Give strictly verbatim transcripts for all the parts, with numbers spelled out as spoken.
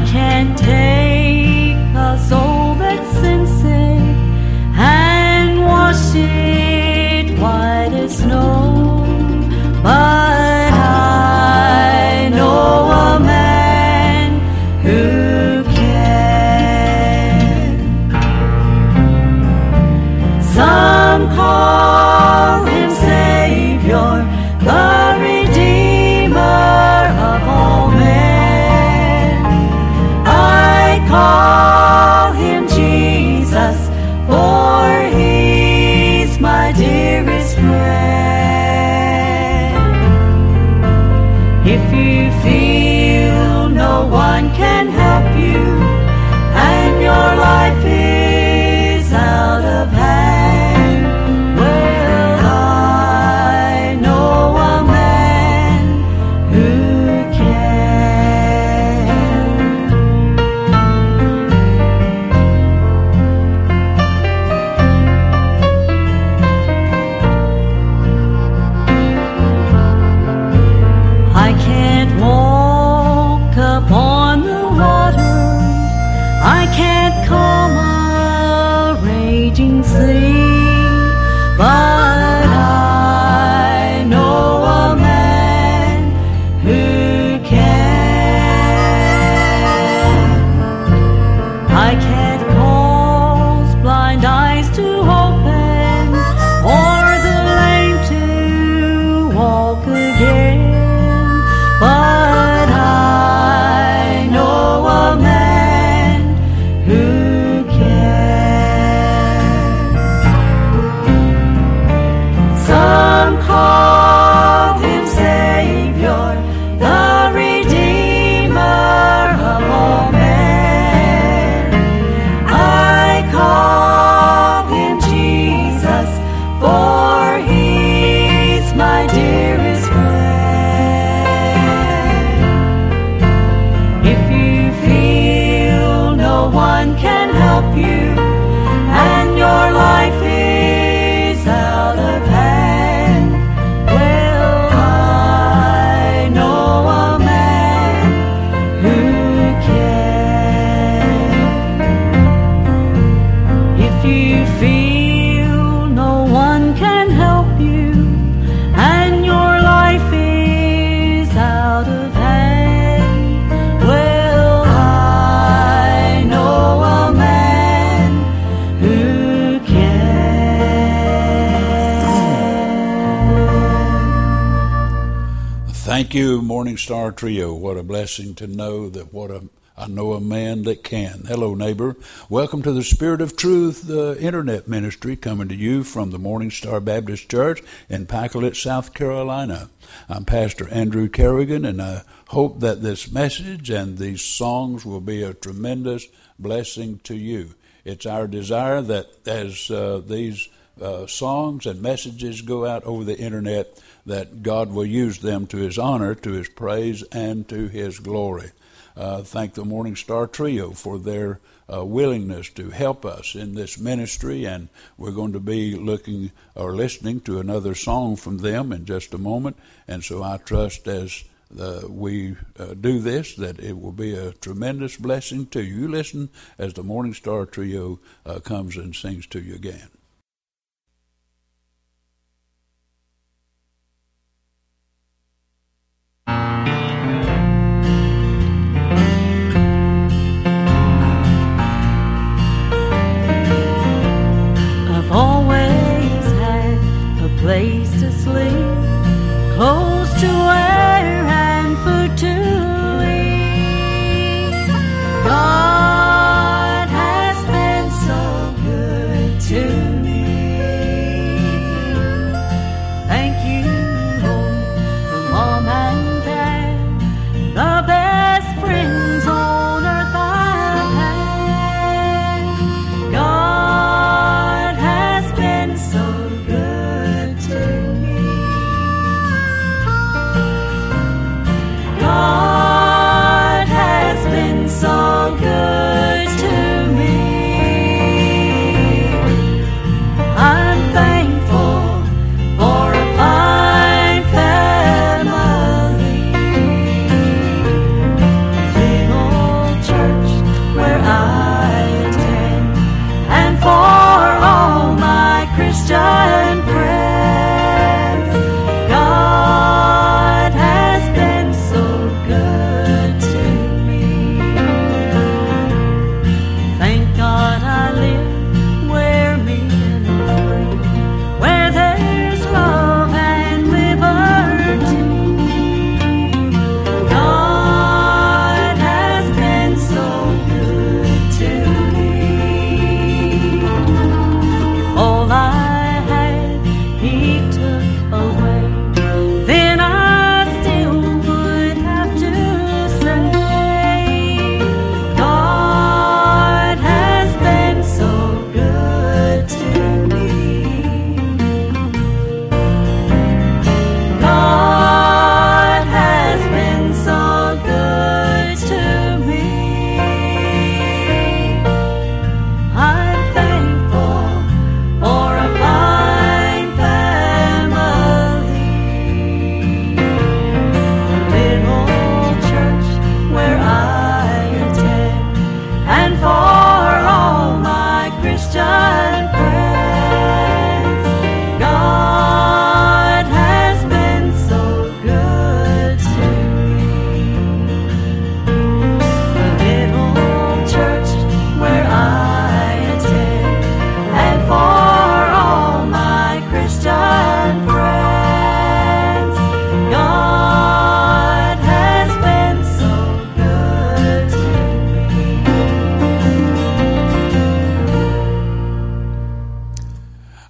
can't take a soul that's sin sick and wash it white as snow, but I know a man who can. Some call him Savior, the Redeemer of all men. I call him Jesus, for he's my dearest friend. If you feel no one can help you and your life is out of hand, well, I know a man who can. I can't walk upon the waters, I can't calm a raging sea, but I know a man who can. I can't cause blind eyes to open or the lame to walk again, but I know a man who can. Some call him Savior, the Redeemer of all men. I call him Jesus, for he's my dearest friend. If you feel no one can help you and your life is out of hand, well, I know a man who can. If you feel no one can help you and your life is out of hand, well, I know a man who can. Thank you, Morning Star Trio. What a blessing to know that what a I know a man that can. Hello, neighbor. Welcome to the Spirit of Truth, the internet ministry, coming to you from the Morning Star Baptist Church in Pacolet, South Carolina. I'm Pastor Andrew Kerrigan, and I hope that this message and these songs will be a tremendous blessing to you. It's our desire that as uh, these uh, songs and messages go out over the internet, that God will use them to his honor, to his praise, and to his glory. Uh, thank the Morning Star Trio for their uh, willingness to help us in this ministry, and we're going to be looking or listening to another song from them in just a moment. And so I trust as uh, we uh, do this that it will be a tremendous blessing to you. You listen as the Morning Star Trio uh, comes and sings to you again. I've always had a place to sleep, clothes to wear and food to eat. God has been so good to me.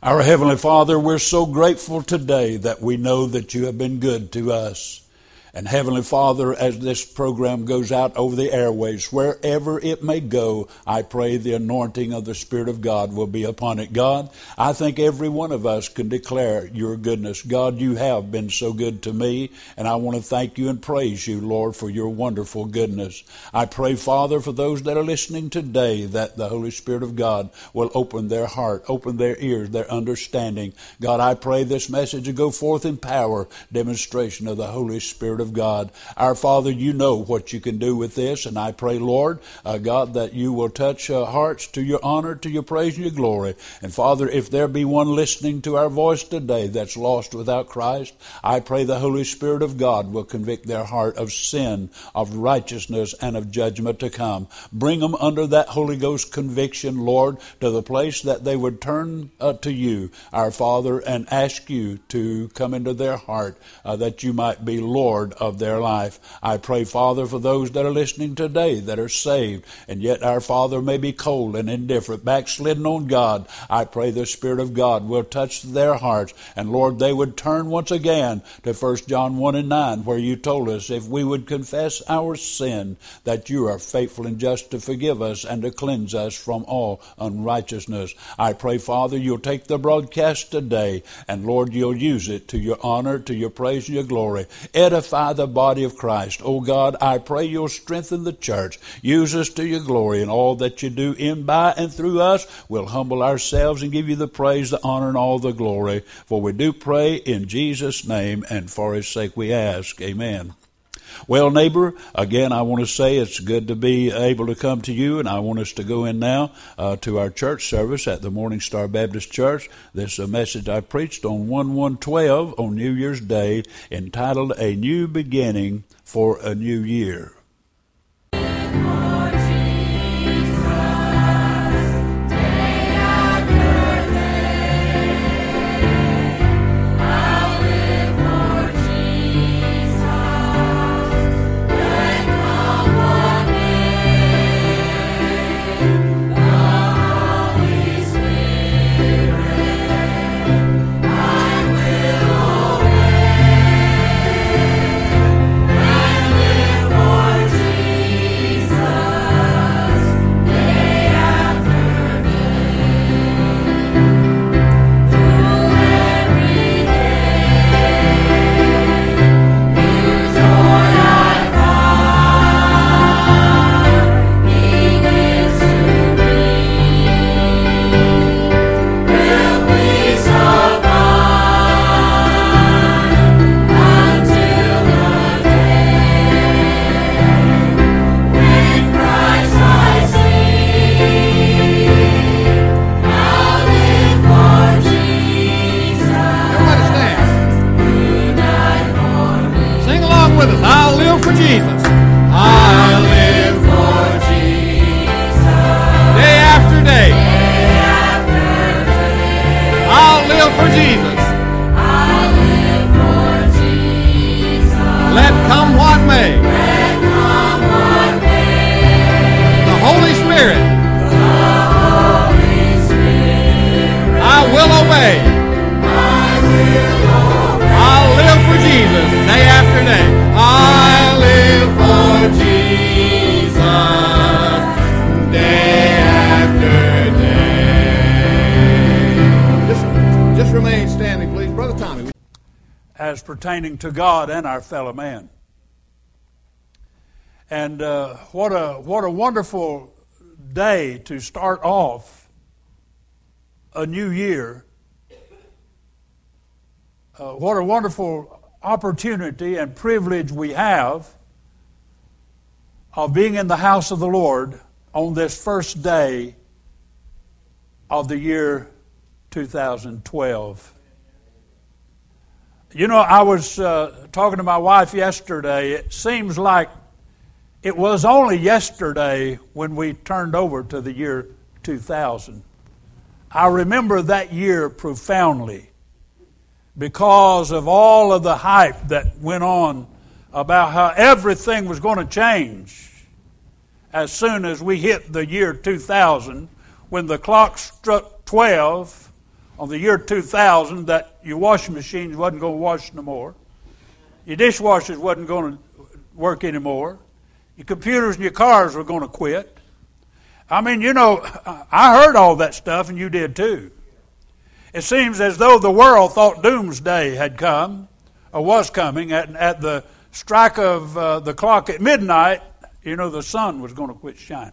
Our Heavenly Father, we're so grateful today that we know that you have been good to us. And Heavenly Father, as this program goes out over the airways, wherever it may go, I pray the anointing of the Spirit of God will be upon it. God, I think every one of us can declare your goodness. God, you have been so good to me, and I want to thank you and praise you, Lord, for your wonderful goodness. I pray, Father, for those that are listening today, that the Holy Spirit of God will open their heart, open their ears, their understanding. God, I pray this message will go forth in power, demonstration of the Holy Spirit of God. Our Father, you know what you can do with this, and I pray, Lord, uh, God, that you will touch uh, hearts to your honor, to your praise and your glory. And Father, if there be one listening to our voice today that's lost without Christ, I pray the Holy Spirit of God will convict their heart of sin, of righteousness, and of judgment to come. Bring them under that Holy Ghost conviction, Lord, to the place that they would turn uh, to you, our Father, and ask you to come into their heart, uh, that you might be Lord of their life. I pray, Father, for those that are listening today that are saved, and yet our Father may be cold and indifferent, backslidden on God. I pray the Spirit of God will touch their hearts, and Lord, they would turn once again to First John one and nine, where you told us if we would confess our sin, that you are faithful and just to forgive us and to cleanse us from all unrighteousness. I pray, Father, you'll take the broadcast today, and Lord, you'll use it to your honor, to your praise and your glory. Edify the body of Christ. Oh God, I pray you'll strengthen the church. Use us to your glory, and all that you do in, by, and through us, we'll humble ourselves and give you the praise, the honor, and all the glory. For we do pray in Jesus' name, and for his sake we ask. Amen. Well, neighbor, again, I want to say it's good to be able to come to you, and I want us to go in now uh, to our church service at the Morning Star Baptist Church. This is a message I preached on one one twelve on New Year's Day, entitled A New Beginning for a New Year. Pertaining to God and our fellow man. And uh, what a what a wonderful day to start off a new year. Uh, what a wonderful opportunity and privilege we have of being in the house of the Lord on this first day of the year two thousand twelve. You know, I was uh, talking to my wife yesterday. It seems like it was only yesterday when we turned over to the year two thousand. I remember that year profoundly because of all of the hype that went on about how everything was going to change as soon as we hit the year two thousand. When the clock struck twelve on the year two thousand that your washing machines wasn't going to wash no more. Your dishwashers wasn't going to work anymore. Your computers and your cars were going to quit. I mean, you know, I heard all that stuff, and you did too. It seems as though the world thought doomsday had come, or was coming. At, at the strike of uh, the clock at midnight, you know, the sun was going to quit shining.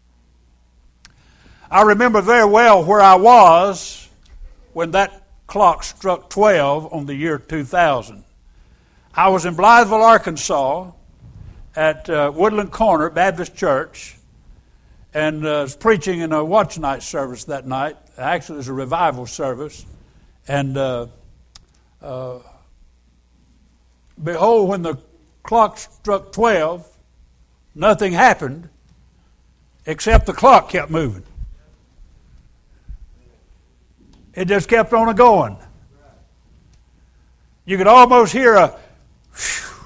I remember very well where I was when that clock struck twelve on the year two thousand. I was in Blytheville, Arkansas, at uh, Woodland Corner Baptist Church, and uh, was preaching in a watch night service that night. Actually, it was a revival service. And uh, uh, behold, when the clock struck twelve, nothing happened except the clock kept moving. It just kept on going. You could almost hear a whew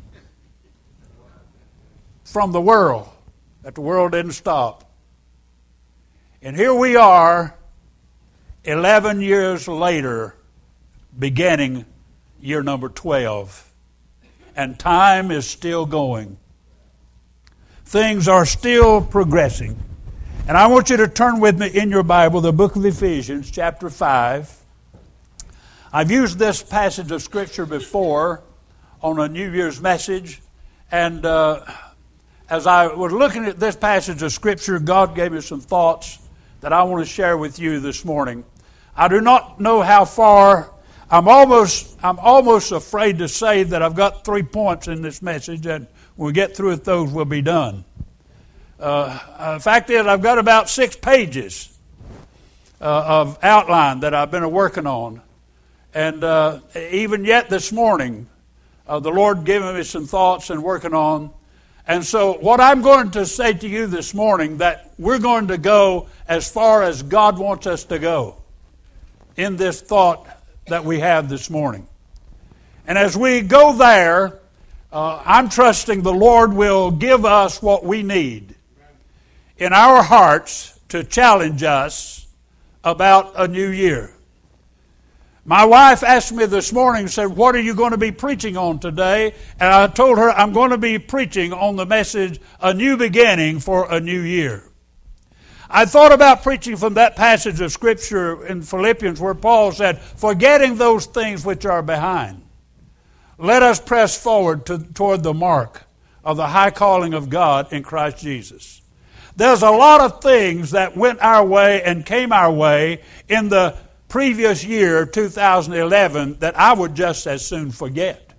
from the world, that the world didn't stop. And here we are, eleven years later, beginning year number twelve. And time is still going. Things are still progressing. And I want you to turn with me in your Bible, the book of Ephesians, chapter five. I've used this passage of Scripture before on a New Year's message. And uh, as I was looking at this passage of Scripture, God gave me some thoughts that I want to share with you this morning. I do not know how far. I'm almost I'm almost afraid to say that I've got three points in this message, and when we get through with those, we'll be done. Uh, the fact is, I've got about six pages uh, of outline that I've been working on. And uh, even yet this morning, uh, the Lord gave me some thoughts and working on. And so what I'm going to say to you this morning, that we're going to go as far as God wants us to go in this thought that we have this morning. And as we go there, uh, I'm trusting the Lord will give us what we need in our hearts to challenge us about a new year. My wife asked me this morning, said, what are you going to be preaching on today? And I told her I'm going to be preaching on the message, A New Beginning for a New Year. I thought about preaching from that passage of Scripture in Philippians where Paul said, forgetting those things which are behind, let us press forward to, toward the mark of the high calling of God in Christ Jesus. There's a lot of things that went our way and came our way in the previous year, two thousand eleven, that I would just as soon forget.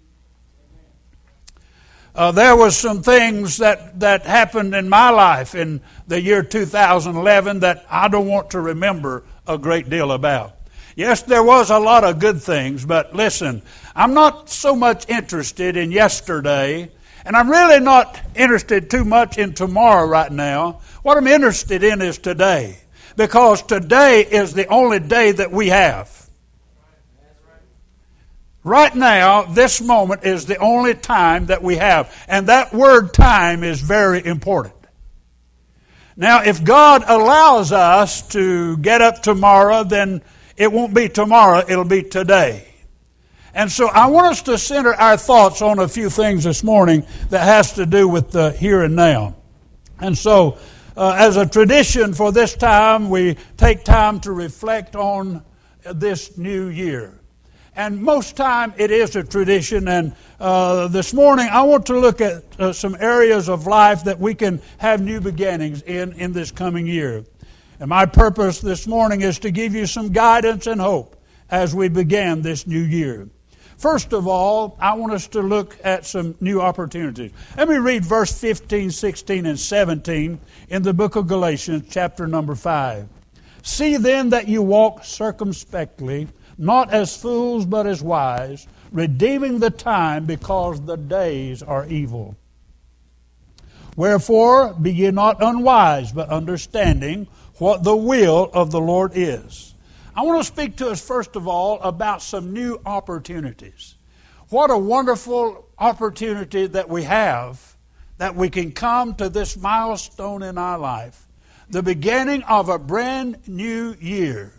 Uh, there was some things that, that happened in my life in the year two thousand eleven that I don't want to remember a great deal about. Yes, there was a lot of good things, but listen, I'm not so much interested in yesterday, and I'm really not interested too much in tomorrow right now. What I'm interested in is today, because today is the only day that we have. Right now, this moment is the only time that we have. And that word time is very important. Now, if God allows us to get up tomorrow, then it won't be tomorrow, it'll be today. And so I want us to center our thoughts on a few things this morning that has to do with the here and now. And so, uh, as a tradition for this time, we take time to reflect on this new year. And most time it is a tradition, and uh, this morning I want to look at uh, some areas of life that we can have new beginnings in in this coming year. And my purpose this morning is to give you some guidance and hope as we begin this new year. First of all, I want us to look at some new opportunities. Let me read verse fifteen, sixteen, and seventeen in the book of Galatians, chapter number five. See then that you walk circumspectly, not as fools, but as wise, redeeming the time, because the days are evil. Wherefore, be ye not unwise, but understanding what the will of the Lord is. I want to speak to us, first of all, about some new opportunities. What a wonderful opportunity that we have, that we can come to this milestone in our life, the beginning of a brand new year,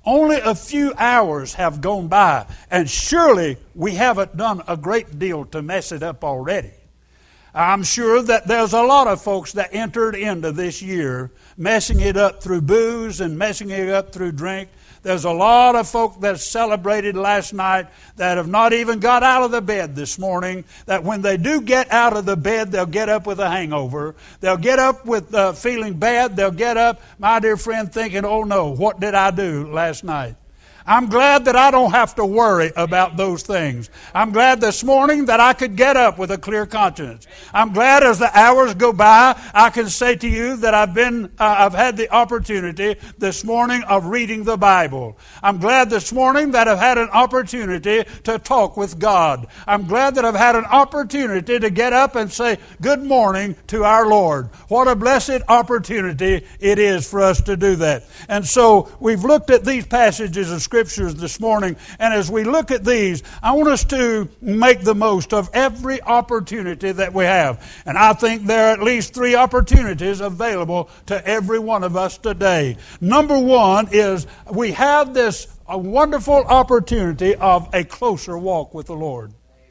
Only a few hours have gone by, and surely we haven't done a great deal to mess it up already. I'm sure that there's a lot of folks that entered into this year messing it up through booze and messing it up through drink. There's a lot of folk that celebrated last night that have not even got out of the bed this morning, that when they do get out of the bed, they'll get up with a hangover. They'll get up with uh, feeling bad. They'll get up, my dear friend, thinking, oh no, what did I do last night? I'm glad that I don't have to worry about those things. I'm glad this morning that I could get up with a clear conscience. I'm glad as the hours go by, I can say to you that I've been, uh, I've had the opportunity this morning of reading the Bible. I'm glad this morning that I've had an opportunity to talk with God. I'm glad that I've had an opportunity to get up and say good morning to our Lord. What a blessed opportunity it is for us to do that. And so we've looked at these passages of Scripture Scriptures this morning, and as we look at these, I want us to make the most of every opportunity that we have. And I think there are at least three opportunities available to every one of us today. Number one is we have this a wonderful opportunity of a closer walk with the Lord.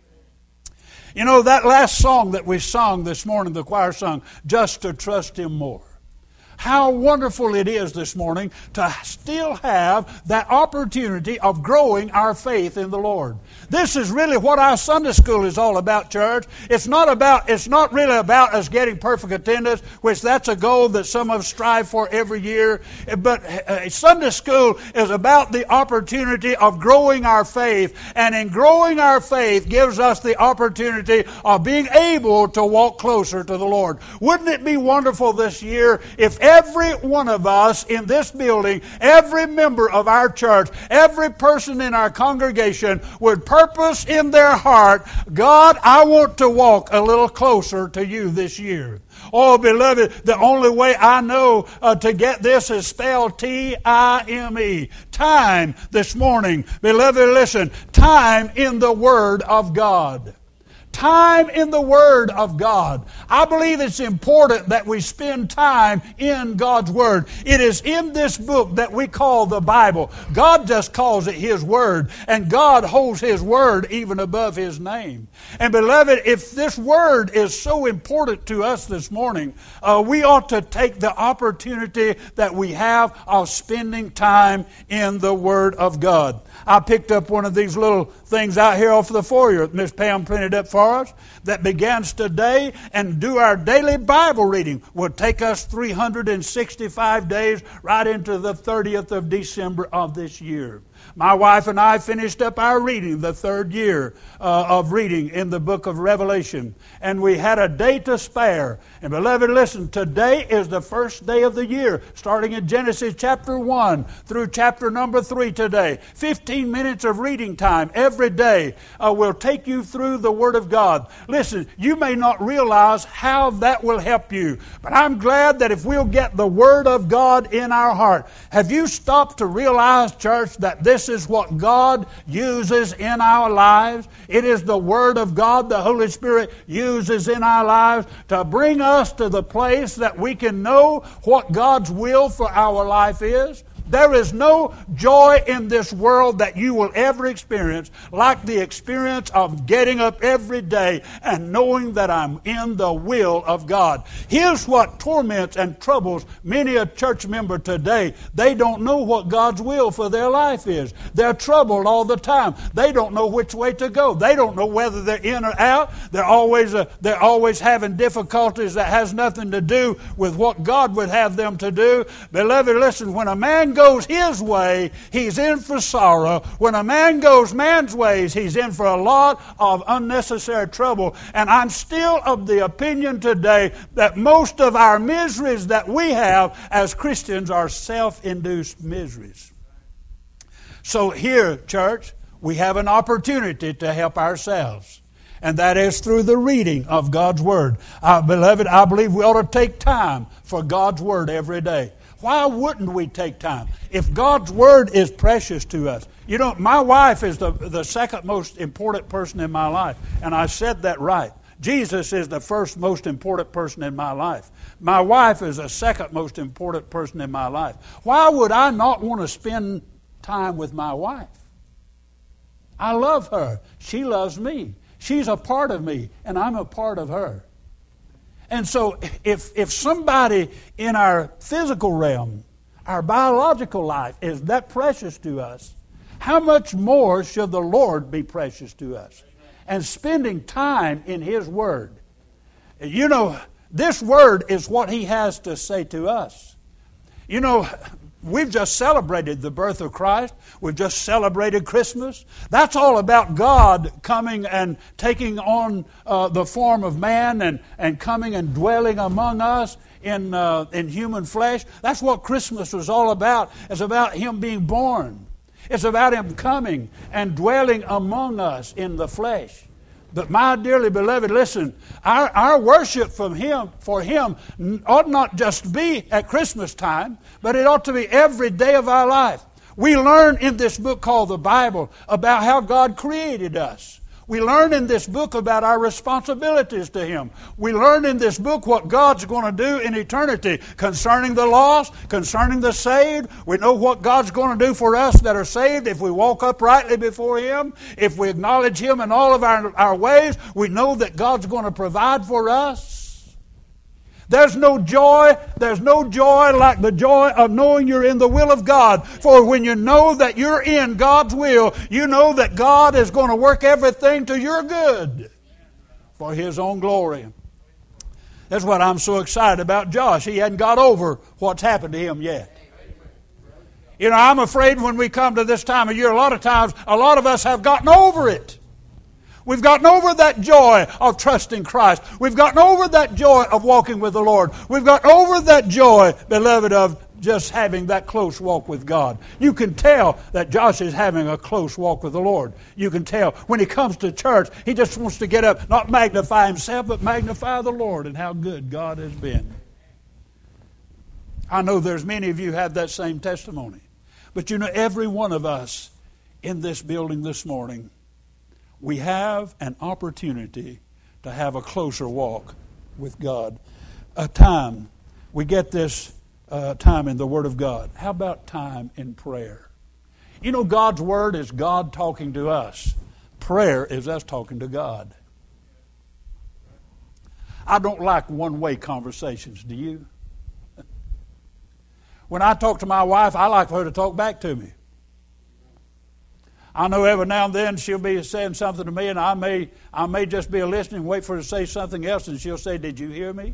You know, that last song that we sung this morning, the choir sung, Just to Trust Him More. How wonderful it is this morning to still have that opportunity of growing our faith in the Lord. This is really what our Sunday school is all about, church. It's not about, it's not really about us getting perfect attendance, which that's a goal that some of us strive for every year. But uh, Sunday school is about the opportunity of growing our faith. And in growing our faith gives us the opportunity of being able to walk closer to the Lord. Wouldn't it be wonderful this year if every one of us in this building, every member of our church, every person in our congregation would purpose in their heart, God, I want to walk a little closer to you this year. Oh, beloved, the only way I know uh, to get this is spelled T I M E. Time this morning. Beloved, listen. Time in the Word of God. Time in the Word of God. I believe it's important that we spend time in God's Word. It is in this book that we call the Bible. God just calls it His Word, and God holds His Word even above His name. And beloved, if this Word is so important to us this morning, uh, we ought to take the opportunity that we have of spending time in the Word of God. I picked up one of these little things out here off the foyer that Miss Pam printed up for us that begins today, and do our daily Bible reading. Will take us three hundred sixty-five days right into the thirtieth of December of this year. My wife and I finished up our reading, the third year uh, of reading in the book of Revelation. And we had a day to spare. And beloved, listen, today is the first day of the year, starting in Genesis chapter one through chapter number three today. fifteen minutes of reading time every day uh, will take you through the Word of God. Listen, you may not realize how that will help you, but I'm glad that if we'll get the Word of God in our heart. Have you stopped to realize, church, that this is what God uses in our lives? It is the Word of God the Holy Spirit uses in our lives to bring us to the place that we can know what God's will for our life is. There is no joy in this world that you will ever experience like the experience of getting up every day and knowing that I'm in the will of God. Here's what torments and troubles many a church member today. They don't know what God's will for their life is. They're troubled all the time. They don't know which way to go. They don't know whether they're in or out. They're always uh, they're always having difficulties that has nothing to do with what God would have them to do. Beloved, listen, when a man goes his way, he's in for sorrow. When a man goes man's ways, he's in for a lot of unnecessary trouble. And I'm still of the opinion today that most of our miseries that we have as Christians are self-induced miseries. So here, church, we have an opportunity to help ourselves. And that is through the reading of God's Word. Uh, beloved, I believe we ought to take time for God's Word every day. Why wouldn't we take time? If God's Word is precious to us. You know, my wife is the, the second most important person in my life. And I said that right. Jesus is the first most important person in my life. My wife is the second most important person in my life. Why would I not want to spend time with my wife. I love her. She loves me. She's a part of me, and I'm a part of her. And so if, if somebody in our physical realm, our biological life, is that precious to us, how much more should the Lord be precious to us? And spending time in His Word. You know, this Word is what He has to say to us. You know, we've just celebrated the birth of Christ. We've just celebrated Christmas. That's all about God coming and taking on uh, the form of man and, and coming and dwelling among us in uh, in human flesh. That's what Christmas was all about. It's about Him being born. It's about Him coming and dwelling among us in the flesh. But my dearly beloved, listen, our, our worship from Him, for Him ought not just be at Christmas time, but it ought to be every day of our life. We learn in this book called the Bible about how God created us. We learn in this book about our responsibilities to Him. We learn in this book what God's going to do in eternity concerning the lost, concerning the saved. We know what God's going to do for us that are saved if we walk uprightly before Him. If we acknowledge Him in all of our, our ways, we know that God's going to provide for us. There's no joy, there's no joy like the joy of knowing you're in the will of God. For when you know that you're in God's will, you know that God is going to work everything to your good for His own glory. That's what I'm so excited about Josh. He hadn't got over what's happened to him yet. You know, I'm afraid when we come to this time of year, a lot of times, a lot of us have gotten over it. We've gotten over that joy of trusting Christ. We've gotten over that joy of walking with the Lord. We've gotten over that joy, beloved, of just having that close walk with God. You can tell that Josh is having a close walk with the Lord. You can tell when he comes to church, he just wants to get up, not magnify himself, but magnify the Lord and how good God has been. I know there's many of you have that same testimony. But you know, every one of us in this building this morning, we have an opportunity to have a closer walk with God. A time, we get this uh, time in the Word of God. How about time in prayer? You know, God's Word is God talking to us. Prayer is us talking to God. I don't like one-way conversations, do you? When I talk to my wife, I like for her to talk back to me. I know every now and then she'll be saying something to me, and I may I may just be listening and wait for her to say something else, and she'll say, "Did you hear me?"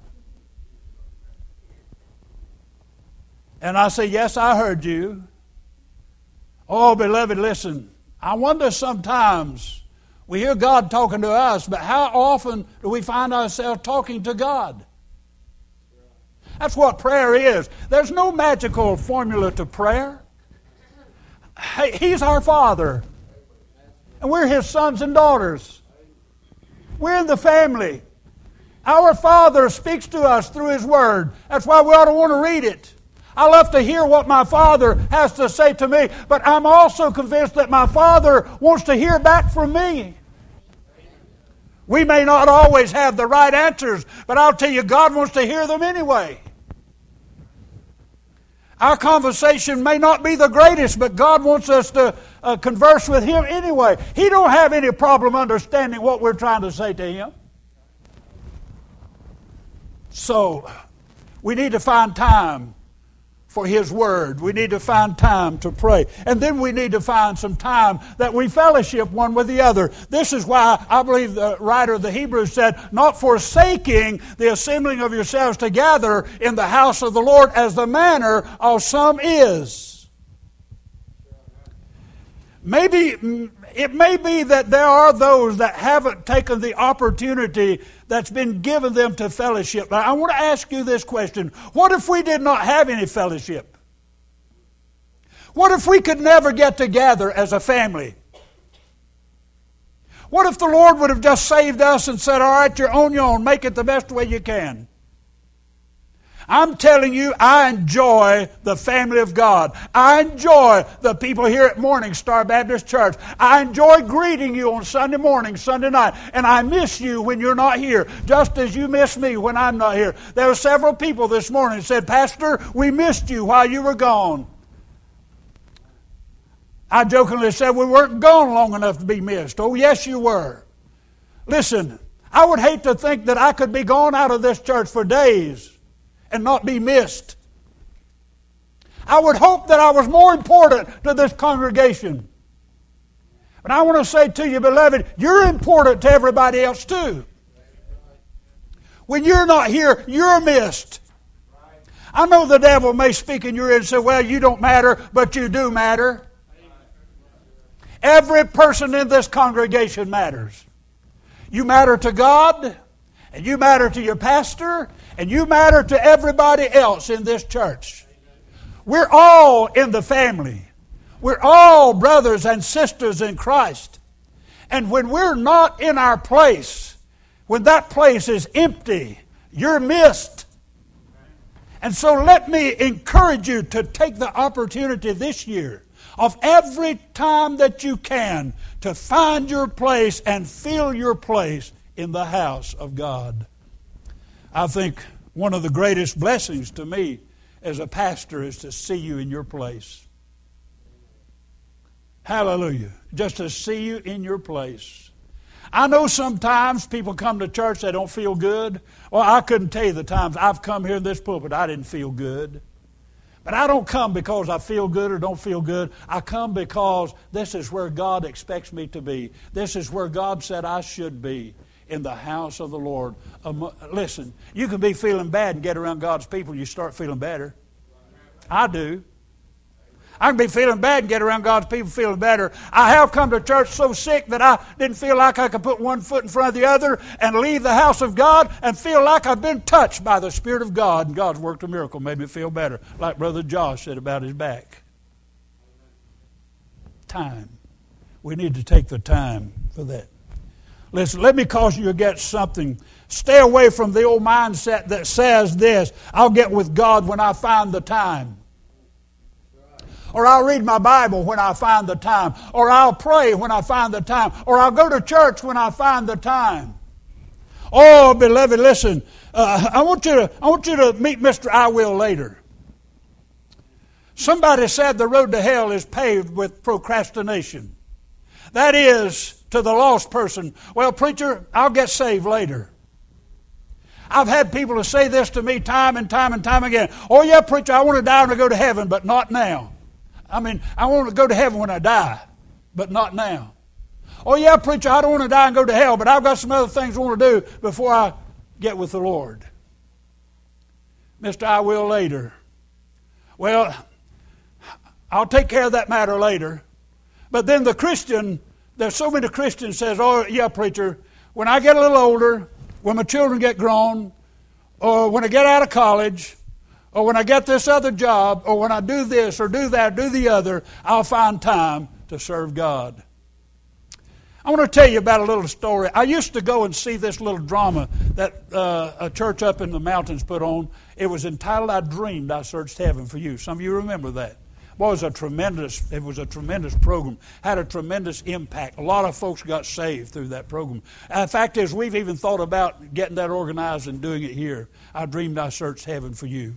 And I say, "Yes, I heard you." Oh, beloved, listen. I wonder sometimes we hear God talking to us, but how often do we find ourselves talking to God? That's what prayer is. There's no magical formula to prayer. Hey, He's our Father. And we're His sons and daughters. We're in the family. Our Father speaks to us through His Word. That's why we ought to want to read it. I love to hear what my Father has to say to me, but I'm also convinced that my Father wants to hear back from me. We may not always have the right answers, but I'll tell you, God wants to hear them anyway. Our conversation may not be the greatest, but God wants us to uh, converse with Him anyway. He don't have any problem understanding what we're trying to say to Him. So, we need to find time for His Word. We need to find time to pray. And then we need to find some time that we fellowship one with the other. This is why I believe the writer of the Hebrews said, not forsaking the assembling of yourselves together in the house of the Lord as the manner of some is. Maybe it may be that there are those that haven't taken the opportunity that's been given them to fellowship. But I want to ask you this question. What if we did not have any fellowship? What if we could never get together as a family? What if the Lord would have just saved us and said, all right, you're on your own, make it the best way you can? I'm telling you, I enjoy the family of God. I enjoy the people here at Morning Star Baptist Church. I enjoy greeting you on Sunday morning, Sunday night. And I miss you when you're not here, just as you miss me when I'm not here. There were several people this morning who said, Pastor, we missed you while you were gone. I jokingly said we weren't gone long enough to be missed. Oh, yes, you were. Listen, I would hate to think that I could be gone out of this church for days and not be missed. I would hope that I was more important to this congregation. But I want to say to you, beloved, you're important to everybody else too. When you're not here, you're missed. I know the devil may speak in your ear and say, well, you don't matter, but you do matter. Every person in this congregation matters. You matter to God, and you matter to your pastor, and you matter to everybody else in this church. We're all in the family. We're all brothers and sisters in Christ. And when we're not in our place, when that place is empty, you're missed. And so let me encourage you to take the opportunity this year of every time that you can to find your place and fill your place in the house of God. I think one of the greatest blessings to me as a pastor is to see you in your place. Hallelujah. Just to see you in your place. I know sometimes people come to church, they don't feel good. Well, I couldn't tell you the times I've come here in this pulpit, I didn't feel good. But I don't come because I feel good or don't feel good. I come because this is where God expects me to be. This is where God said I should be, in the house of the Lord. Um, listen, you can be feeling bad and get around God's people, you start feeling better. I do. I can be feeling bad and get around God's people feeling better. I have come to church so sick that I didn't feel like I could put one foot in front of the other and leave the house of God and feel like I've been touched by the Spirit of God, and God's worked a miracle, made me feel better, like Brother Josh said about his back. Time. We need to take the time for that. Listen, let me cause you to get something. Stay away from the old mindset that says this, I'll get with God when I find the time. Or I'll read my Bible when I find the time. Or I'll pray when I find the time. Or I'll go to church when I find the time. Oh, beloved, listen. Uh, I want you to I want you to meet Mister I Will later. Somebody said the road to hell is paved with procrastination. That is, to the lost person, well, preacher, I'll get saved later. I've had people to say this to me time and time and time again. Oh, yeah, preacher, I want to die and go to heaven, but not now. I mean, I want to go to heaven when I die, but not now. Oh, yeah, preacher, I don't want to die and go to hell, but I've got some other things I want to do before I get with the Lord. Mister I will later. Well, I'll take care of that matter later. But then the Christian, there's so many Christians says, oh, yeah, preacher, when I get a little older, when my children get grown, or when I get out of college, or when I get this other job, or when I do this or do that, do the other, I'll find time to serve God. I want to tell you about a little story. I used to go and see this little drama that uh, a church up in the mountains put on. It was entitled, I Dreamed I Searched Heaven for You. Some of you remember that. Well, it was a tremendous, it was a tremendous program. Had a tremendous impact. A lot of folks got saved through that program. And the fact is, we've even thought about getting that organized and doing it here. I Dreamed I Searched Heaven for You.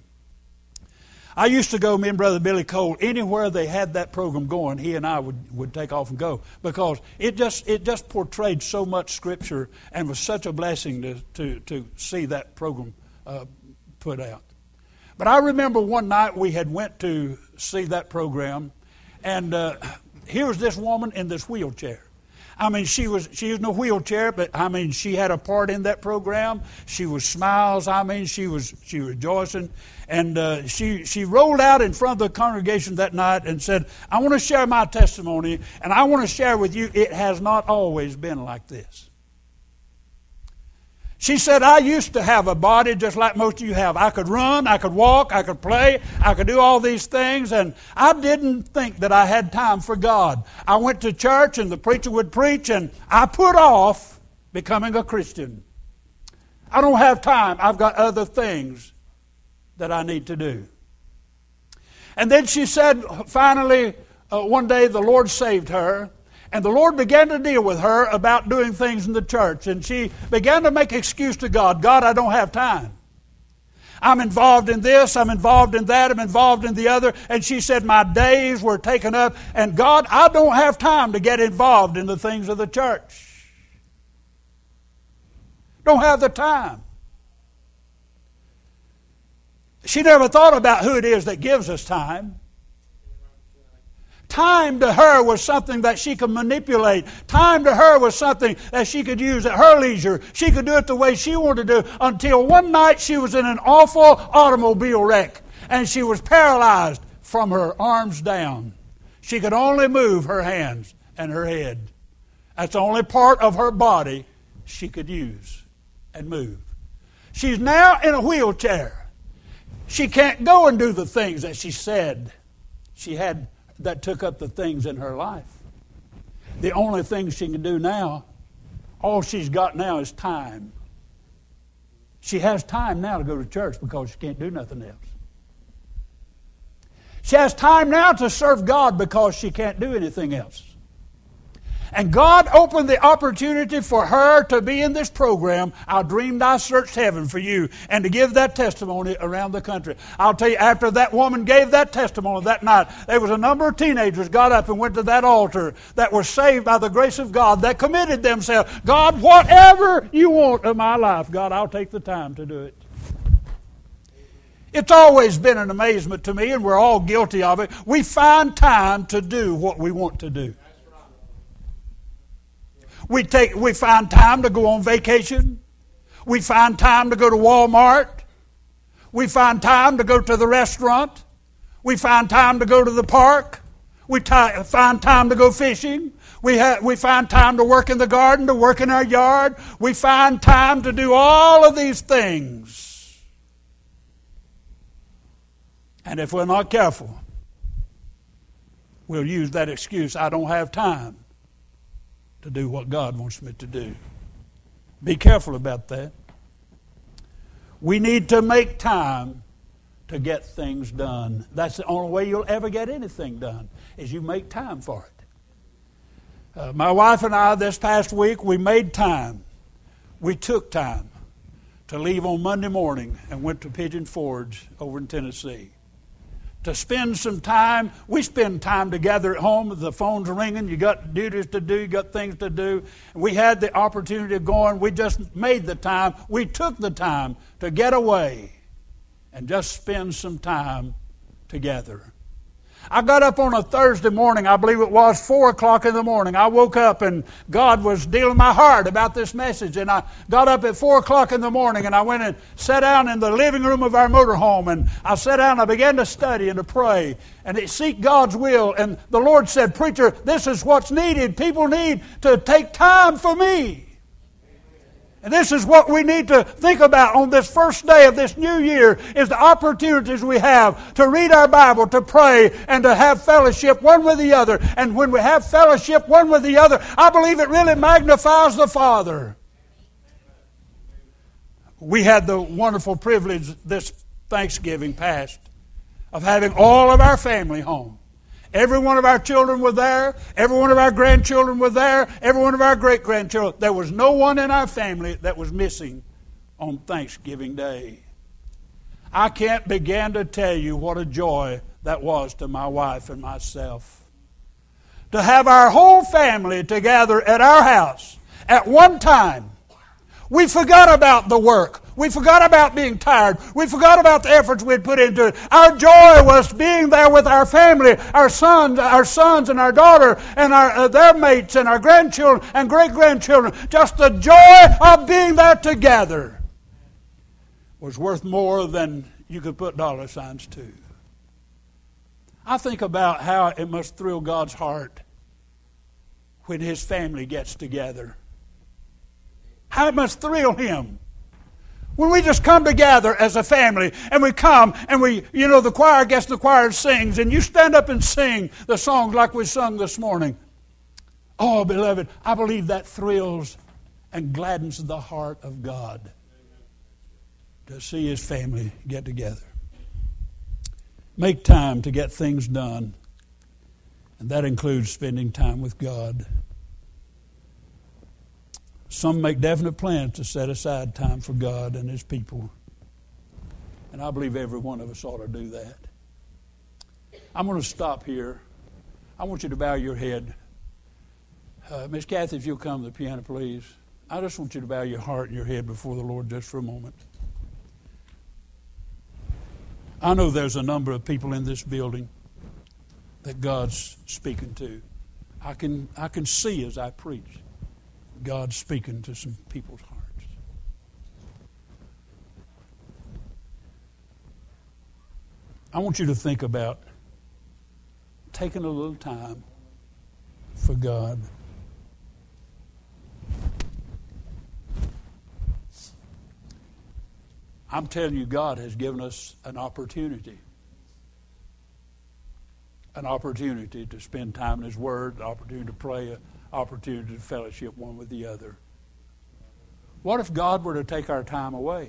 I used to go, me and Brother Billy Cole, anywhere they had that program going, he and I would, would take off and go, because it just it just portrayed so much Scripture and was such a blessing to to, to see that program uh, put out. But I remember one night we had went to see that program, and uh, here was this woman in this wheelchair. I mean, she was she was in a wheelchair, but I mean, she had a part in that program. She was smiles. I mean, she was she was rejoicing, and uh, she she rolled out in front of the congregation that night and said, "I want to share my testimony, and I want to share with you. It has not always been like this." She said, I used to have a body just like most of you have. I could run, I could walk, I could play, I could do all these things, and I didn't think that I had time for God. I went to church and the preacher would preach, and I put off becoming a Christian. I don't have time. I've got other things that I need to do. And then she said, finally, uh, one day the Lord saved her. And the Lord began to deal with her about doing things in the church. And she began to make excuse to God. God, I don't have time. I'm involved in this, I'm involved in that, I'm involved in the other. And she said, my days were taken up. And God, I don't have time to get involved in the things of the church. Don't have the time. She never thought about who it is that gives us time. Time to her was something that she could manipulate. Time to her was something that she could use at her leisure. She could do it the way she wanted to do, until one night she was in an awful automobile wreck and she was paralyzed from her arms down. She could only move her hands and her head. That's the only part of her body she could use and move. She's now in a wheelchair. She can't go and do the things that she said she had that took up the things in her life. The only thing she can do now, all she's got now is time. She has time now to go to church because she can't do nothing else. She has time now to serve God because she can't do anything else. And God opened the opportunity for her to be in this program, I Dreamed I Searched Heaven for You, and to give that testimony around the country. I'll tell you, after that woman gave that testimony that night, there was a number of teenagers got up and went to that altar that were saved by the grace of God, that committed themselves. God, whatever you want in my life, God, I'll take the time to do it. It's always been an amazement to me, and we're all guilty of it. We find time to do what we want to do. We take, we find time to go on vacation. We find time to go to Walmart. We find time to go to the restaurant. We find time to go to the park. We t- find time to go fishing. We, ha- we find time to work in the garden, to work in our yard. We find time to do all of these things. And if we're not careful, we'll use that excuse, I don't have time to do what God wants me to do. Be careful about that. We need to make time to get things done. That's the only way you'll ever get anything done, is you make time for it. Uh, my wife and I, this past week, we made time. We took time to leave on Monday morning and went to Pigeon Forge over in Tennessee to spend some time. We spend time together at home. The phone's ringing. You got duties to do. You got things to do. We had the opportunity of going. We just made the time. We took the time to get away and just spend some time together. I got up on a Thursday morning, I believe it was four o'clock in the morning. I woke up and God was dealing my heart about this message. And I got up at four o'clock in the morning and I went and sat down in the living room of our motorhome. And I sat down and I began to study and to pray and to seek God's will. And the Lord said, preacher, this is what's needed. People need to take time for me. And this is what we need to think about on this first day of this new year, is the opportunities we have to read our Bible, to pray, and to have fellowship one with the other. And when we have fellowship one with the other, I believe it really magnifies the Father. We had the wonderful privilege this Thanksgiving past of having all of our family home. Every one of our children were there. Every one of our grandchildren were there. Every one of our great-grandchildren. There was no one in our family that was missing on Thanksgiving Day. I can't begin to tell you what a joy that was to my wife and myself. To have our whole family together at our house at one time. We forgot about the work. We forgot about being tired. We forgot about the efforts we had put into it. Our joy was being there with our family, our sons, our sons and our daughter, and our uh, their mates and our grandchildren and great-grandchildren. Just the joy of being there together was worth more than you could put dollar signs to. I think about how it must thrill God's heart when His family gets together. How it must thrill Him when we just come together as a family, and we come and we, you know, the choir gets the choir sings, and you stand up and sing the songs like we sung this morning. Oh, beloved, I believe that thrills and gladdens the heart of God to see His family get together. Make time to get things done, and that includes spending time with God. Some make definite plans to set aside time for God and His people. And I believe every one of us ought to do that. I'm going to stop here. I want you to bow your head. Uh, Miss Kathy, if you'll come to the piano, please. I just want you to bow your heart and your head before the Lord just for a moment. I know there's a number of people in this building that God's speaking to. I can I can see as I preach, God's speaking to some people's hearts. I want you to think about taking a little time for God. I'm telling you, God has given us an opportunity. An opportunity to spend time in His Word, an opportunity to pray, an opportunity to fellowship one with the other. What if God were to take our time away?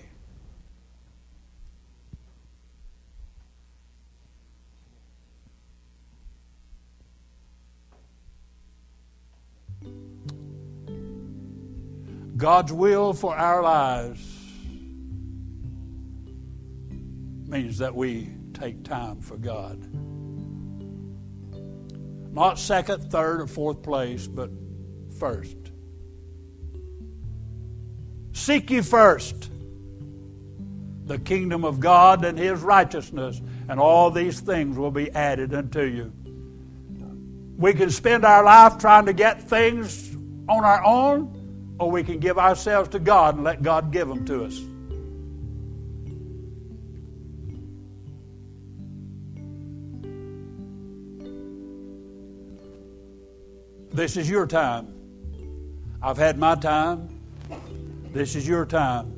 God's will for our lives means that we take time for God. Not second, third, or fourth place, but first. Seek ye first the kingdom of God and His righteousness, and all these things will be added unto you. We can spend our life trying to get things on our own, or we can give ourselves to God and let God give them to us. This is your time. I've had my time. This is your time.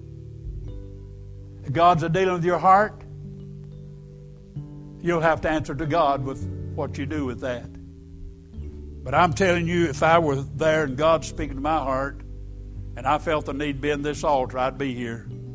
If God's a dealing with your heart, you'll have to answer to God with what you do with that. But I'm telling you, if I were there and God's speaking to my heart and I felt the need to be in this altar, I'd be here.